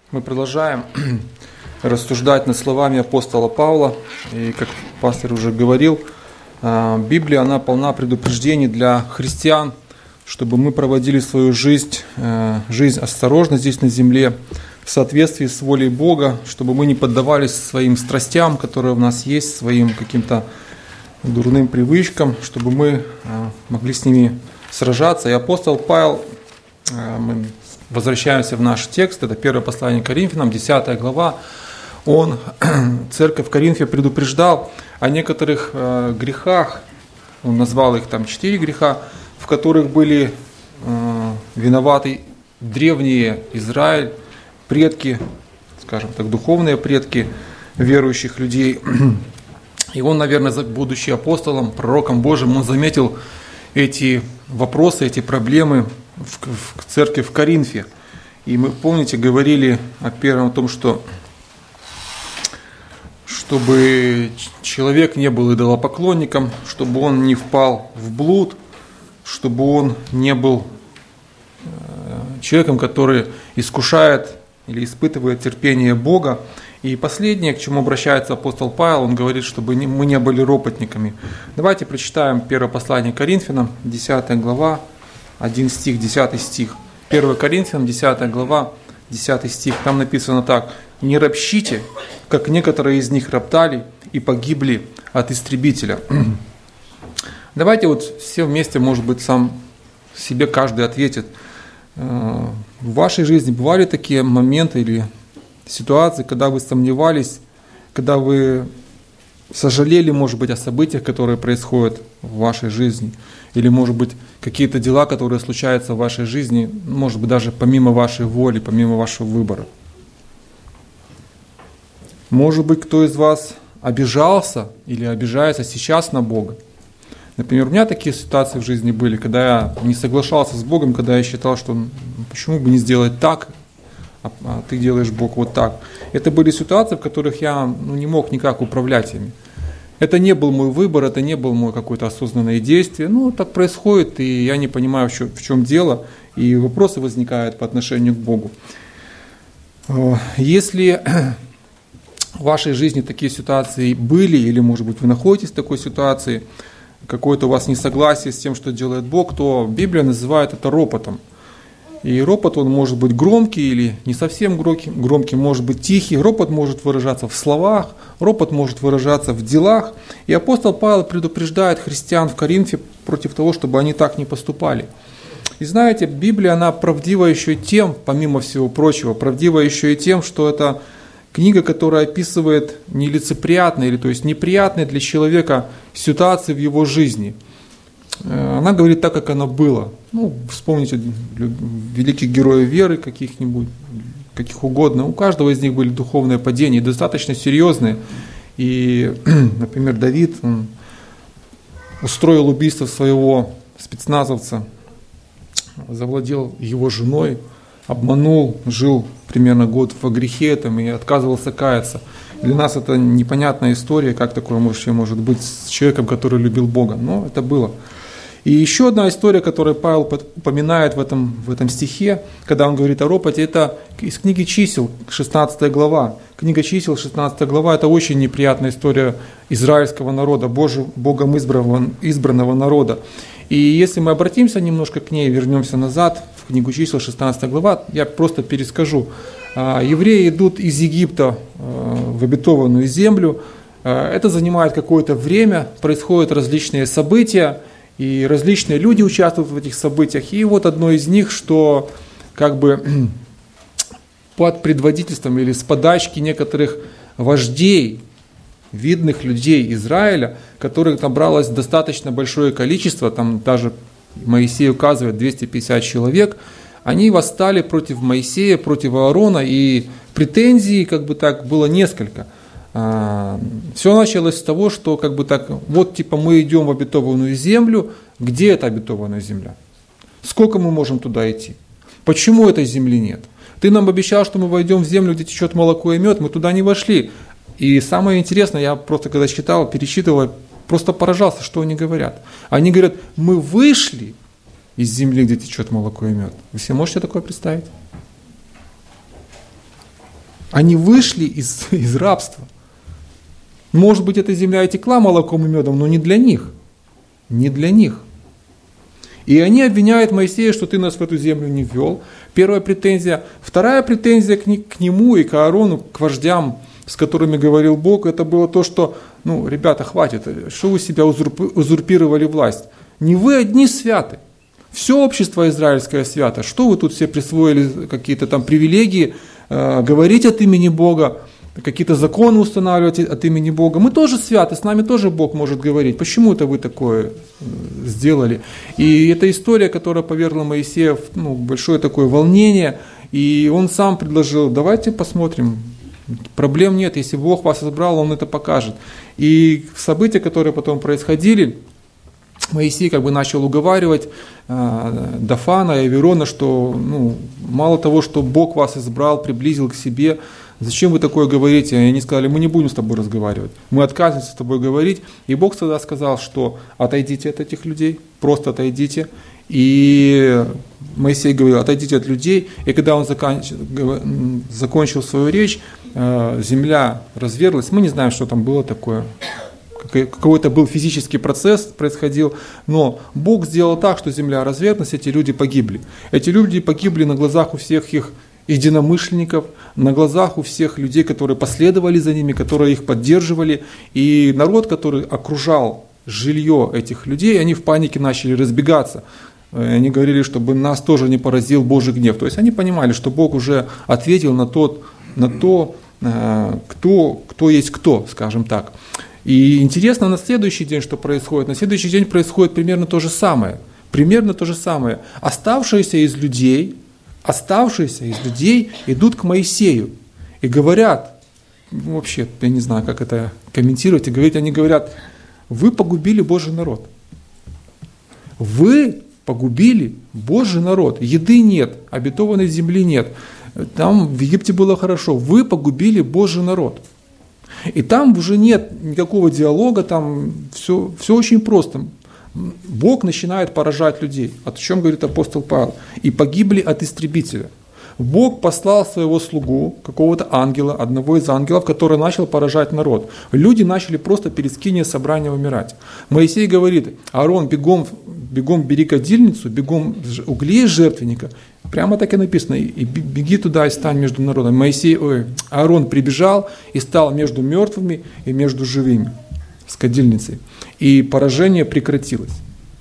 Мы продолжаем рассуждать над словами апостола Павла. И как пастор уже говорил, Библия, она полна предупреждений для христиан, чтобы мы проводили свою жизнь осторожно здесь на земле, в соответствии с волей Бога, чтобы мы не поддавались своим страстям, которые у нас есть, своим каким-то дурным привычкам, чтобы мы могли с ними сражаться. И апостол Павел, мы возвращаемся в наш текст, это первое послание к Коринфянам, 10 глава, он церковь в Коринфе предупреждал о некоторых грехах, он назвал их там 4 греха, в которых были виноваты древние Израиль, предки, скажем так, духовные предки верующих людей. И он, наверное, будучи апостолом, пророком Божьим, он заметил эти вопросы, эти проблемы в церкви в Коринфе. И мы, помните, говорили о том, что чтобы человек не был идолопоклонником, чтобы он не впал в блуд, чтобы он не был человеком, который искушает или испытывает терпение Бога. И последнее, к чему обращается апостол Павел, он говорит, чтобы мы не были ропотниками. Давайте прочитаем первое послание к Коринфянам, 10 глава, 1 стих, 10 стих. 1 Коринфянам, 10 глава, 10 стих. Там написано так: «Не ропщите, как некоторые из них роптали и погибли от истребителя». Давайте вот все вместе, может быть, сам себе каждый ответит. В вашей жизни бывали такие моменты или ситуации, когда вы сомневались, когда вы сожалели, может быть, о событиях, которые происходят в вашей жизни, или, может быть, какие-то дела, которые случаются в вашей жизни, может быть, даже помимо вашей воли, помимо вашего выбора. Может быть, кто из вас обижался или обижается сейчас на Бога. Например, у меня такие ситуации в жизни были, когда я не соглашался с Богом, когда я считал, что почему бы не сделать так, а ты делаешь, Бог, вот так. Это были ситуации, в которых я не мог никак управлять ими. Это не был мой выбор, это не было мое какое-то осознанное действие. Так происходит, и я не понимаю, в чем дело, и вопросы возникают по отношению к Богу. Если в вашей жизни такие ситуации были, или, может быть, вы находитесь в такой ситуации, какое-то у вас несогласие с тем, что делает Бог, то Библия называет это ропотом. И ропот, он может быть громкий или не совсем громкий, может быть тихий. Ропот может выражаться в словах, ропот может выражаться в делах. И апостол Павел предупреждает христиан в Коринфе против того, чтобы они так не поступали. И знаете, Библия, она правдива еще и тем, помимо всего прочего, правдива еще и тем, что это книга, которая описывает нелицеприятные, или то есть неприятные для человека ситуации в его жизни. Она говорит так, как оно было. Вспомните великих героев веры каких-нибудь, каких угодно. У каждого из них были духовные падения, достаточно серьезные. И, например, Давид, он устроил убийство своего спецназовца, завладел его женой, обманул, жил примерно год во грехе и отказывался каяться. Для нас это непонятная история, как такое вообще может быть с человеком, который любил Бога. Но это было. И еще одна история, которую Павел упоминает в этом стихе, когда он говорит о ропоте, это из книги Чисел, 16 глава. Книга Чисел, 16 глава, это очень неприятная история израильского народа, Богом избранного народа. И если мы обратимся немножко к ней, вернемся назад, в книгу Чисел, 16 глава, я просто перескажу. Евреи идут из Египта в обетованную землю, это занимает какое-то время, происходят различные события, и различные люди участвуют в этих событиях. И вот одно из них, что под предводительством или с подачки некоторых вождей, видных людей Израиля, которых набралось достаточно большое количество, там даже Моисей указывает 250 человек, они восстали против Моисея, против Аарона, и претензий было несколько. Все началось с того, что мы идем в обетованную землю. Где эта обетованная земля? Сколько мы можем туда идти? Почему этой земли нет? Ты нам обещал, что мы войдем в землю, где течет молоко и мед, мы туда не вошли. И самое интересное, я просто когда перечитывал, просто поражался, что они говорят. Они говорят: мы вышли из земли, где течет молоко и мед. Вы себе можете такое представить? Они вышли из рабства. Может быть, эта земля и текла молоком и медом, но не для них. Не для них. И они обвиняют Моисея, что ты нас в эту землю не ввел. Первая претензия. Вторая претензия к нему и к Аарону, к вождям, с которыми говорил Бог, это было то, что, ребята, хватит, что вы себя узурпировали власть. Не вы одни святы. Все общество израильское свято. Что вы тут все присвоили какие-то там привилегии, говорить от имени Бога, какие-то законы устанавливать от имени Бога. Мы тоже святы, с нами тоже Бог может говорить. Почему это вы такое сделали? И это история, которая повергла Моисея в большое такое волнение. И он сам предложил, давайте посмотрим. Проблем нет, если Бог вас избрал, Он это покажет. И события, которые потом происходили, Моисей начал уговаривать Дафана и Авирона, что мало того, что Бог вас избрал, приблизил к себе, зачем вы такое говорите? И они сказали, мы не будем с тобой разговаривать, мы отказываемся с тобой говорить. И Бог тогда сказал, что отойдите от этих людей, просто отойдите. И Моисей говорил, отойдите от людей. И когда он закончил свою речь, земля разверглась. Мы не знаем, что там было такое. Какой-то был физический процесс происходил, но Бог сделал так, что земля разверглась, эти люди погибли. Эти люди погибли на глазах у всех их единомышленников, на глазах у всех людей, которые последовали за ними, которые их поддерживали. И народ, который окружал жилье этих людей, они в панике начали разбегаться. Они говорили, чтобы нас тоже не поразил Божий гнев. То есть они понимали, что Бог уже ответил на то, кто есть кто, скажем так. И интересно на следующий день, что происходит. На следующий день происходит примерно то же самое. Оставшиеся из людей идут к Моисею и говорят, вообще, я не знаю, как это комментировать, они говорят, вы погубили Божий народ. Вы погубили Божий народ. Еды нет, обетованной земли нет. Там в Египте было хорошо. Вы погубили Божий народ. И там уже нет никакого диалога, там все очень просто. Бог начинает поражать людей. О чем говорит апостол Павел? И погибли от истребителя. Бог послал своего слугу, какого-то ангела, одного из ангелов, который начал поражать народ. Люди начали просто перед скинией собрания умирать. Моисей говорит, Аарон, бегом бери кадильницу, бегом угли из жертвенника. Прямо так и написано, и беги туда и стань между народом. Аарон прибежал и стал между мертвыми и между живыми с кадильницей. И поражение прекратилось.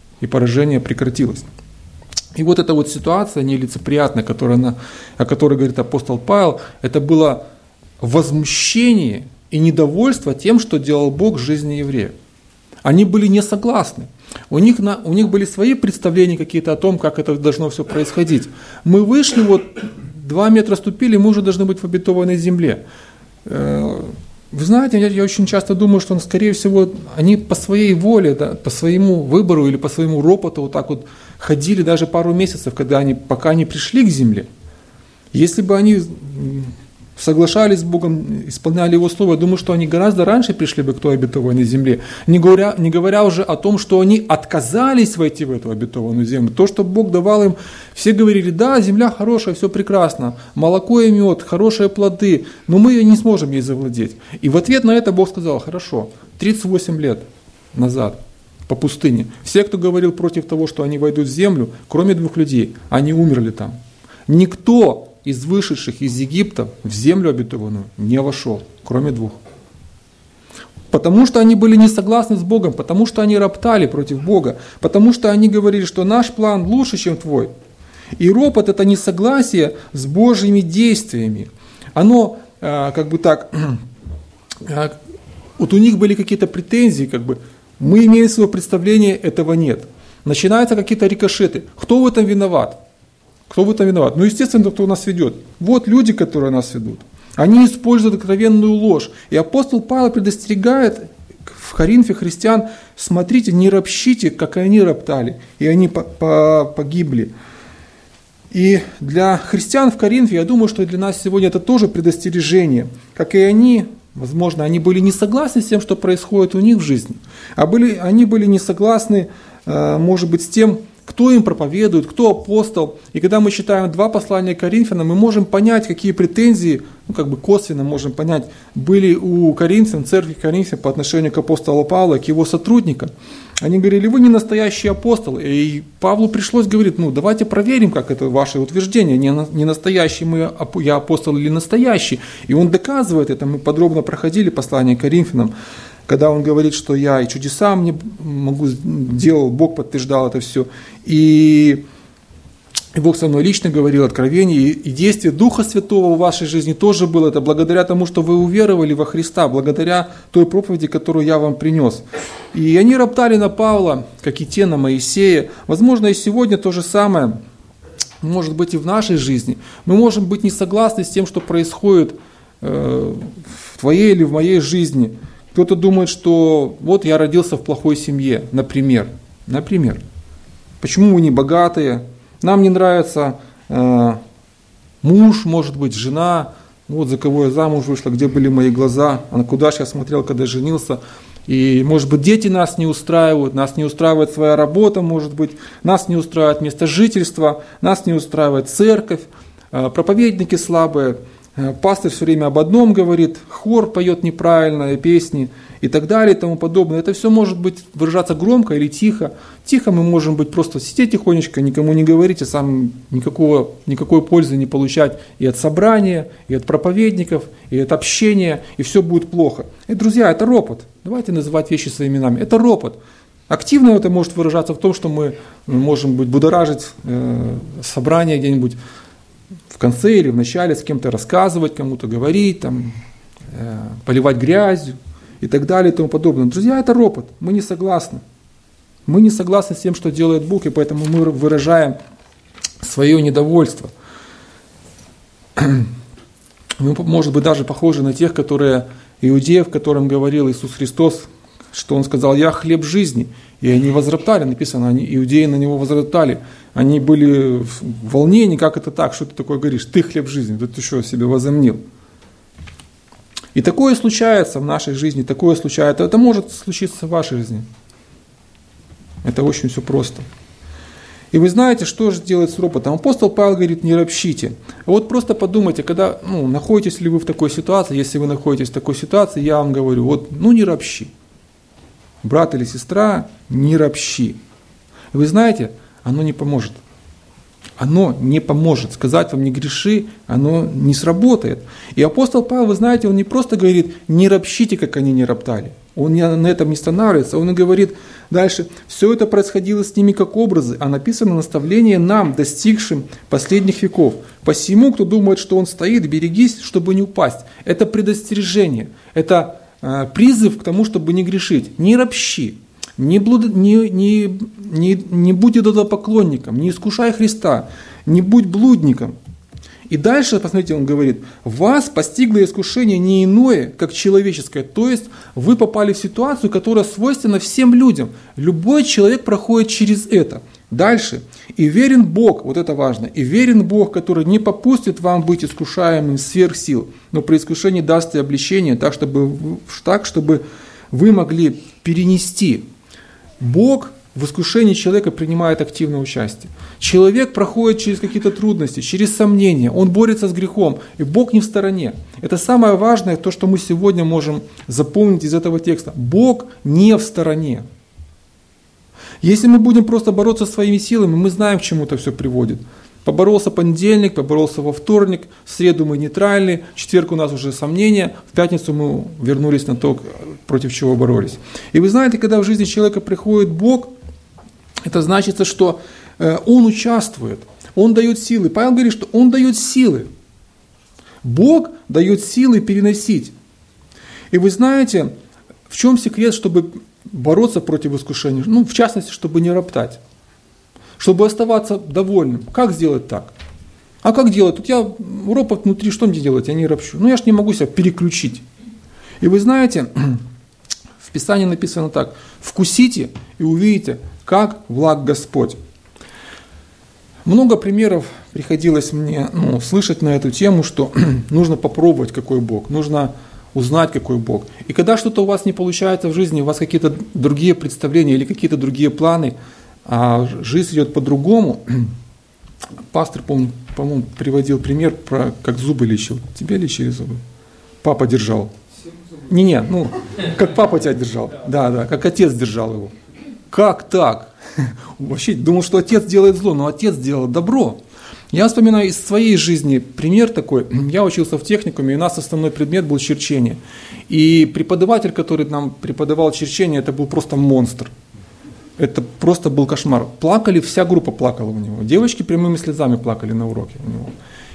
И вот эта вот ситуация нелицеприятная, о которой говорит апостол Павел, это было возмущение и недовольство тем, что делал Бог в жизни евреев. Они были не согласны. У них были свои представления какие-то о том, как это должно все происходить. Мы вышли, 2 метра ступили, мы уже должны быть в обетованной земле. Вы знаете, я очень часто думаю, что, скорее всего, они по своей воле, по своему выбору или по своему ропоту ходили даже пару месяцев, пока они пришли к земле. Если бы они соглашались с Богом, исполняли Его Слово, я думаю, что они гораздо раньше пришли бы к той обетованной земле. Не говоря уже о том, что они отказались войти в эту обетованную землю. То, что Бог давал им, все говорили, да, земля хорошая, все прекрасно, молоко и мед, хорошие плоды, но мы не сможем ей завладеть. И в ответ на это Бог сказал, хорошо, 38 лет назад по пустыне, все, кто говорил против того, что они войдут в землю, кроме 2 людей, они умерли там. Никто из вышедших из Египта в землю обетованную не вошел, кроме 2. Потому что они были не согласны с Богом, потому что они роптали против Бога, потому что они говорили, что наш план лучше, чем твой. И ропот – это несогласие с Божьими действиями. Оно вот у них были какие-то претензии, мы имеем свое представление, этого нет. Начинаются какие-то рикошеты. Кто в этом виноват? Естественно, кто нас ведет. Вот люди, которые нас ведут. Они используют откровенную ложь. И апостол Павел предостерегает в Коринфе христиан, смотрите, не ропщите, как и они роптали, и они погибли. И для христиан в Коринфе, я думаю, что и для нас сегодня это тоже предостережение. Как и они, возможно, они были не согласны с тем, что происходит у них в жизни. Они были не согласны, может быть, с тем, кто им проповедует, кто апостол. И когда мы читаем 2 послания к Коринфянам, мы можем понять, какие претензии косвенно можем понять, были у коринфян, церкви Коринфян по отношению к апостолу Павла, к его сотрудникам. Они говорили: вы не настоящий апостол. И Павлу пришлось говорить: давайте проверим, как это ваше утверждение, не настоящий я апостол или настоящий. И он доказывает это. Мы подробно проходили послание к Коринфянам, когда он говорит, что я и чудеса мне делал, Бог подтверждал это все. И Бог со мной лично говорил откровение, и действие Духа Святого в вашей жизни тоже было. Это благодаря тому, что вы уверовали во Христа, благодаря той проповеди, которую я вам принес. И они роптали на Павла, как и те на Моисея. Возможно, и сегодня то же самое может быть и в нашей жизни. Мы можем быть не согласны с тем, что происходит в твоей или в моей жизни. Кто-то думает, что вот я родился в плохой семье, например. Почему мы не богатые? Нам не нравится муж, может быть, жена, вот за кого я замуж вышла, где были мои глаза, а на куда же я смотрел, когда женился. И, может быть, дети нас не устраивает своя работа, может быть, нас не устраивает место жительства, нас не устраивает церковь, проповедники слабые, пастор все время об одном говорит, хор поет неправильно, песни и так далее и тому подобное. Это все может быть выражаться громко или тихо. Тихо мы можем быть просто сидеть тихонечко, никому не говорить, а сам никакой пользы не получать и от собрания, и от проповедников, и от общения, и все будет плохо. И, друзья, это ропот. Давайте называть вещи своими именами. Это ропот. Активно это может выражаться в том, что мы можем будоражить собрание где-нибудь в конце или в начале, с кем-то рассказывать, кому-то говорить, поливать грязью и так далее и тому подобное. Друзья, это ропот, мы не согласны. Мы не согласны с тем, что делает Бог, и поэтому мы выражаем свое недовольство. Мы, может быть, даже похожи на тех, иудеев, которым говорил Иисус Христос, что Он сказал: «Я хлеб жизни». И они возроптали, написано, иудеи на Него возроптали. Они были в волнении, как это так, что ты такое говоришь, ты хлеб жизни, да ты что, себе возомнил. И такое случается в нашей жизни, такое случается, это может случиться в вашей жизни. Это очень все просто. И вы знаете, что же делать с ропотом? Апостол Павел говорит: не ропщите. Вот просто подумайте, когда, находитесь ли вы в такой ситуации, если вы находитесь в такой ситуации, я вам говорю, не ропщи. Брат или сестра, не ропщи. И вы знаете, оно не поможет. Оно не поможет. Сказать вам не греши, оно не сработает. И апостол Павел, вы знаете, он не просто говорит: не ропщите, как они не роптали. Он на этом не останавливается. Он и говорит дальше: все это происходило с ними как образы, а написано наставление нам, достигшим последних веков. Посему, кто думает, что он стоит, берегись, чтобы не упасть. Это предостережение. Это призыв к тому, чтобы не грешить. Не ропщи. Не будь идолопоклонником, не искушай Христа, не будь блудником. И дальше, посмотрите, он говорит: вас постигло искушение не иное, как человеческое. То есть вы попали в ситуацию, которая свойственна всем людям. Любой человек проходит через это. Дальше. И верен Бог, вот это важно, и верен Бог, который не попустит вам быть искушаемым сверх сил, но при искушении даст и обличение, так, чтобы вы могли перенести. Бог в искушении человека принимает активное участие. Человек проходит через какие-то трудности, через сомнения, он борется с грехом, и Бог не в стороне. Это самое важное, то, что мы сегодня можем запомнить из этого текста. Бог не в стороне. Если мы будем просто бороться своими силами, мы знаем, к чему это все приводит. Поборолся понедельник, поборолся во вторник, в среду мы нейтральны, в четверг у нас уже сомнения, в пятницу мы вернулись на то, против чего боролись. И вы знаете, когда в жизни человека приходит Бог, это значит, что Он участвует, Он дает силы. Павел говорит, что Он дает силы. Бог дает силы переносить. И вы знаете, в чем секрет, чтобы бороться против искушений? В частности, чтобы не роптать. Чтобы оставаться довольным. Как сделать так? А как делать? Тут я ропот внутри, что мне делать? Я не ропщу. Я же не могу себя переключить. И вы знаете, в Писании написано так: вкусите и увидите, как благ Господь. Много примеров приходилось мне слышать на эту тему, что нужно попробовать, какой Бог, нужно узнать, какой Бог. И когда что-то у вас не получается в жизни, у вас какие-то другие представления или какие-то другие планы, а жизнь идет по-другому, Пастор, по-моему, приводил пример про как зубы лечил. Тебя лечили зубы? Папа держал. Не, как папа тебя держал. Да, как отец держал его. Как так? Вообще думал, что отец делает зло, но отец делал добро. Я вспоминаю из своей жизни пример такой. Я учился в техникуме, и у нас основной предмет был черчение. И преподаватель, который нам преподавал черчение, это был просто монстр. Это просто был кошмар. Плакали, вся группа плакала у него. Девочки прямыми слезами плакали на уроке у него.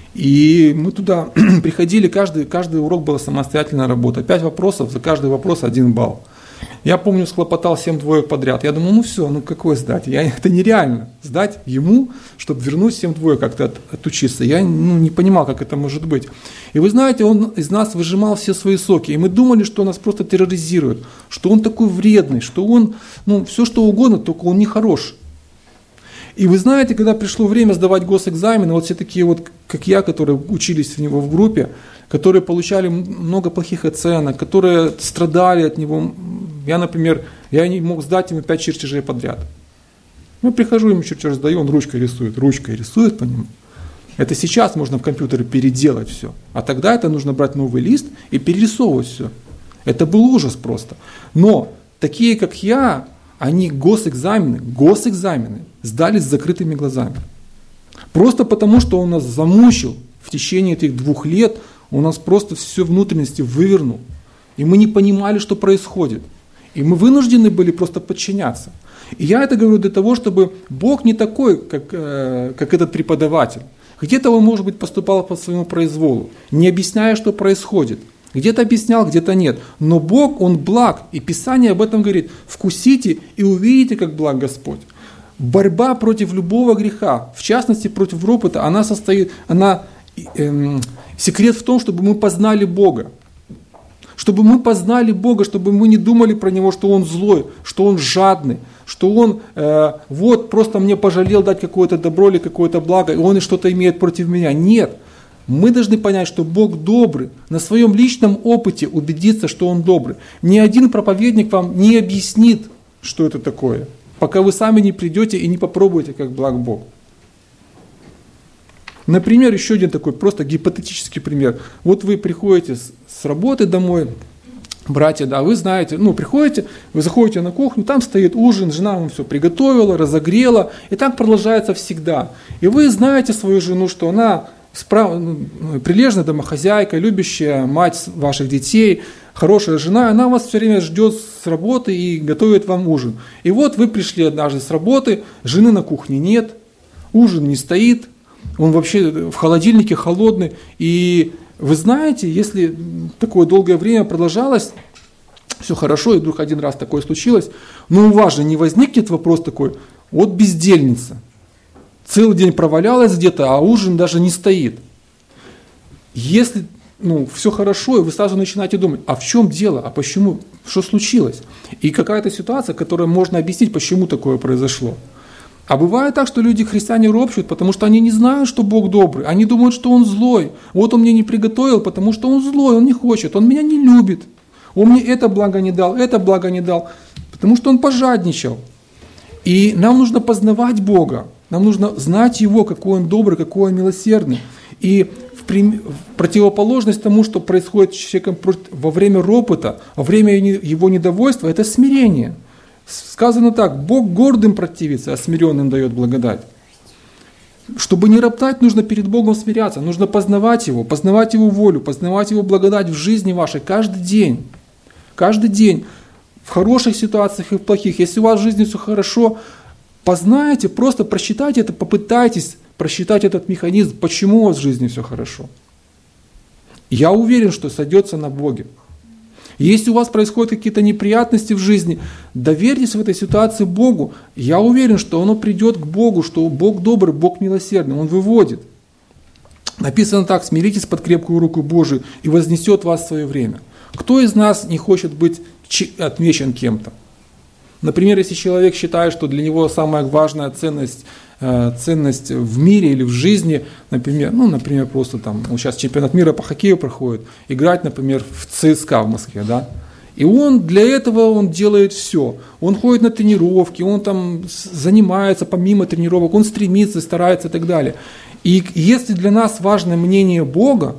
И мы туда приходили, каждый урок была самостоятельная работа. 5 вопросов, за каждый вопрос 1 балл. Я помню, схлопотал 7 двоек подряд. Я думал, все, какое сдать? Это нереально. Сдать ему, чтобы вернуть 7 двоек как-то отучиться. Я не понимал, как это может быть. И вы знаете, он из нас выжимал все свои соки. И мы думали, что он нас просто терроризирует, что он такой вредный, что он, все что угодно, только он не хорош. И вы знаете, когда пришло время сдавать госэкзамены, вот все такие вот, как я, которые учились в него в группе, которые получали много плохих оценок, которые страдали от него. Я, например, не мог сдать ему 5 чертежей подряд. Я прихожу, ему чертеж сдаю, он ручкой рисует по нему. Это сейчас можно в компьютере переделать все. А тогда это нужно брать новый лист и перерисовывать все. Это был ужас просто. Но такие, как я, они госэкзамены сдали с закрытыми глазами. Просто потому, что он нас замучил в течение этих 2 лет, он нас просто все внутренности вывернул. И мы не понимали, что происходит. И мы вынуждены были просто подчиняться. И я это говорю для того, чтобы Бог не такой, как этот преподаватель. Где-то он, может быть, поступал по своему произволу, не объясняя, что происходит. Где-то объяснял, где-то нет. Но Бог, Он благ. И Писание об этом говорит. Вкусите и увидите, как благ Господь. Борьба против любого греха, в частности против ропота, секрет в том, чтобы мы познали Бога. Чтобы мы познали Бога, чтобы мы не думали про Него, что Он злой, что Он жадный, что Он просто мне пожалел дать какое-то добро или какое-то благо, и Он что-то имеет против меня. Нет. Мы должны понять, что Бог добрый, на своем личном опыте убедиться, что Он добрый. Ни один проповедник вам не объяснит, что это такое, пока вы сами не придете и не попробуете, как благ Бог. Например, еще один такой просто гипотетический пример. Вот вы приходите с работы домой, братья, да, вы знаете, приходите, вы заходите на кухню, там стоит ужин, жена вам все приготовила, разогрела, и так продолжается всегда. И вы знаете свою жену, что она прилежная домохозяйка, любящая мать ваших детей, хорошая жена, она вас все время ждет с работы и готовит вам ужин. И вот вы пришли однажды с работы, жены на кухне нет, ужин не стоит, он вообще в холодильнике холодный. И вы знаете, если такое долгое время продолжалось, все хорошо, и вдруг один раз такое случилось, но у вас же не возникнет вопрос такой, вот бездельница. Целый день провалялась где-то, а ужин даже не стоит. Если все хорошо, и вы сразу начинаете думать, а в чем дело, а почему, что случилось? И какая-то ситуация, которую можно объяснить, почему такое произошло. А бывает так, что люди, христиане, ропщут, потому что они не знают, что Бог добрый. Они думают, что Он злой. Вот Он мне не приготовил, потому что Он злой, Он не хочет, Он меня не любит. Он мне это благо не дал, потому что Он пожадничал. И нам нужно познавать Бога. Нам нужно знать Его, какой Он добрый, какой Он милосердный. И в противоположность тому, что происходит с человеком во время ропота, во время его недовольства, это смирение. Сказано так, Бог гордым противится, а смиренным дает благодать. Чтобы не роптать, нужно перед Богом смиряться, нужно познавать Его волю, познавать Его благодать в жизни вашей каждый день. Каждый день, в хороших ситуациях и в плохих. Если у вас в жизни все хорошо, познайте, просто просчитайте это, попытайтесь просчитать этот механизм, почему у вас в жизни все хорошо. Я уверен, что сойдется на Боге. Если у вас происходят какие-то неприятности в жизни, доверьтесь в этой ситуации Богу. Я уверен, что оно придет к Богу, что Бог добрый, Бог милосердный, Он выводит. Написано так, смиритесь под крепкую руку Божию и вознесет вас в свое время. Кто из нас не хочет быть отмечен кем-то? Например, если человек считает, что для него самая важная ценность в мире или в жизни, например, просто сейчас чемпионат мира по хоккею проходит, играть, например, в ЦСКА в Москве, да, И он для этого он делает все. Он ходит на тренировки, он там занимается помимо тренировок, он стремится, старается и так далее. И если для нас важно мнение Бога,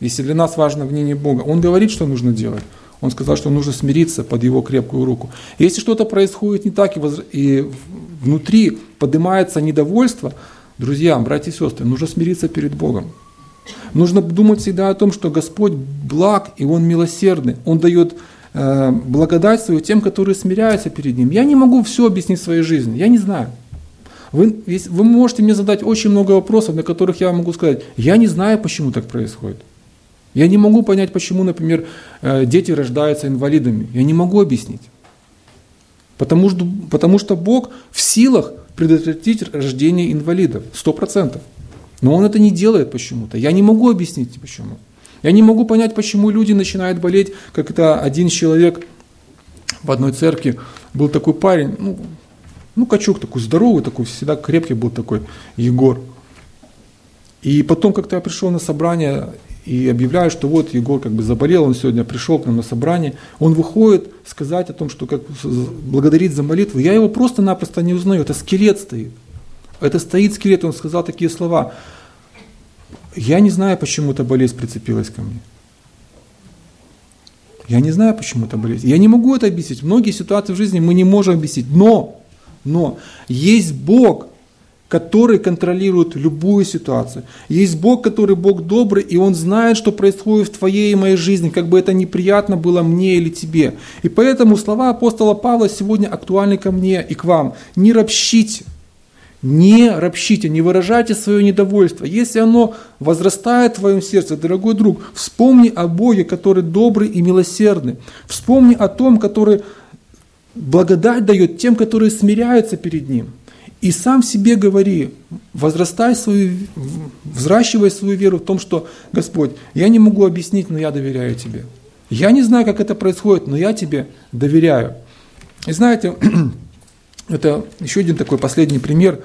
он говорит, что нужно делать. Он сказал, что нужно смириться под его крепкую руку. Если что-то происходит не так, и внутри поднимается недовольство, друзья, братья и сестры, нужно смириться перед Богом. Нужно думать всегда о том, что Господь благ и Он милосердный. Он дает благодать свою тем, которые смиряются перед Ним. Я не могу все объяснить в своей жизни, я не знаю. Вы можете мне задать очень много вопросов, на которых я могу сказать, я не знаю, почему так происходит. Я не могу понять, почему, например, дети рождаются инвалидами. Я не могу объяснить. Потому что Бог в силах предотвратить рождение инвалидов 100%. Но Он это не делает почему-то. Я не могу объяснить, почему. Я не могу понять, почему люди начинают болеть, как это один человек в одной церкви, был такой парень, качок такой здоровый, такой, всегда крепкий был такой, Егор. И потом как-то я пришел на собрание и объявляю, что вот Егор как бы заболел, он сегодня пришел к нам на собрание, он выходит сказать о том, что как благодарить за молитву. Я его просто-напросто не узнаю, это скелет стоит. Это стоит скелет, он сказал такие слова. Я не знаю, почему эта болезнь прицепилась ко мне. Я не знаю, почему эта болезнь. Я не могу это объяснить. Многие ситуации в жизни мы не можем объяснить. Но есть Бог, который контролирует любую ситуацию. Есть Бог, который Бог добрый, и Он знает, что происходит в твоей и моей жизни, как бы это неприятно было мне или тебе. И поэтому слова апостола Павла сегодня актуальны ко мне и к вам. Не ропщите. Не ропщите, не выражайте свое недовольство. Если оно возрастает в твоем сердце, дорогой друг, вспомни о Боге, который добрый и милосердный. Вспомни о том, который благодать дает тем, которые смиряются перед Ним. И сам себе говори, взращивай свою веру в том, что, Господь, я не могу объяснить, но я доверяю Тебе. Я не знаю, как это происходит, но я Тебе доверяю. И знаете, это еще один такой последний пример.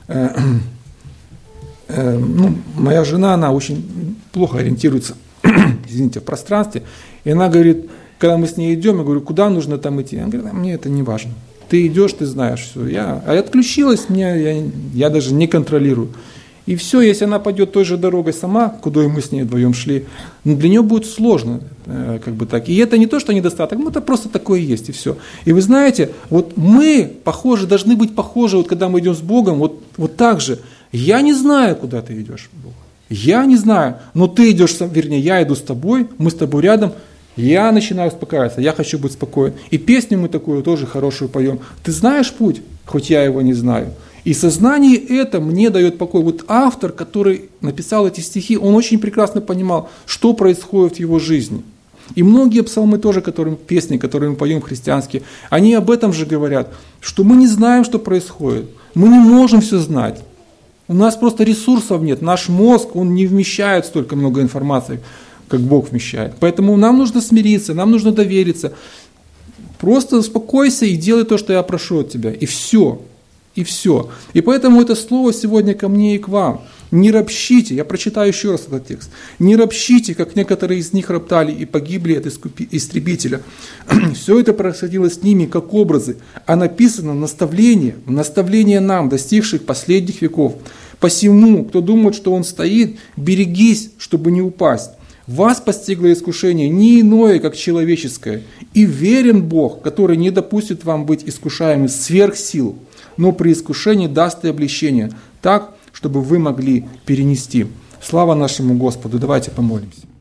Моя жена, она очень плохо ориентируется, в пространстве. И она говорит, когда мы с ней идем, я говорю, куда нужно там идти? Она говорит, мне это не важно. Ты идешь, ты знаешь все. Я отключилась, я даже не контролирую. И все, если она пойдет той же дорогой сама, куда и мы с ней вдвоем шли, для нее будет сложно, как бы так. И это не то, что недостаток, это просто такое есть, и все. И вы знаете, вот мы должны быть похожи, вот когда мы идем с Богом, вот так же. Я не знаю, куда ты идешь, Бог. Я не знаю, но ты идешь, я иду с тобой, мы с тобой рядом, я начинаю успокаиваться, я хочу быть спокоен. И песню мы такую тоже хорошую поем. Ты знаешь путь, хоть я его не знаю. И сознание это мне дает покой. Вот автор, который написал эти стихи, он очень прекрасно понимал, что происходит в его жизни. И многие псалмы тоже, песни, которые мы поем христианские, они об этом же говорят, что мы не знаем, что происходит. Мы не можем все знать. У нас просто ресурсов нет. Наш мозг, он не вмещает столько много информации, как Бог вмещает. Поэтому нам нужно смириться, нам нужно довериться. Просто успокойся и делай то, что я прошу от тебя. И все. И все. И поэтому это слово сегодня ко мне и к вам. Не ропщите, я прочитаю еще раз этот текст. Не ропщите, как некоторые из них роптали и погибли от истребителя. Все это происходило с ними как образы, а написано наставление нам, достигших последних веков. Посему, кто думает, что он стоит, берегись, чтобы не упасть. Вас постигло искушение не иное, как человеческое, и верен Бог, который не допустит вам быть искушаемым сверх сил, но при искушении даст и облегчение, так, чтобы вы могли перенести. Слава нашему Господу! Давайте помолимся.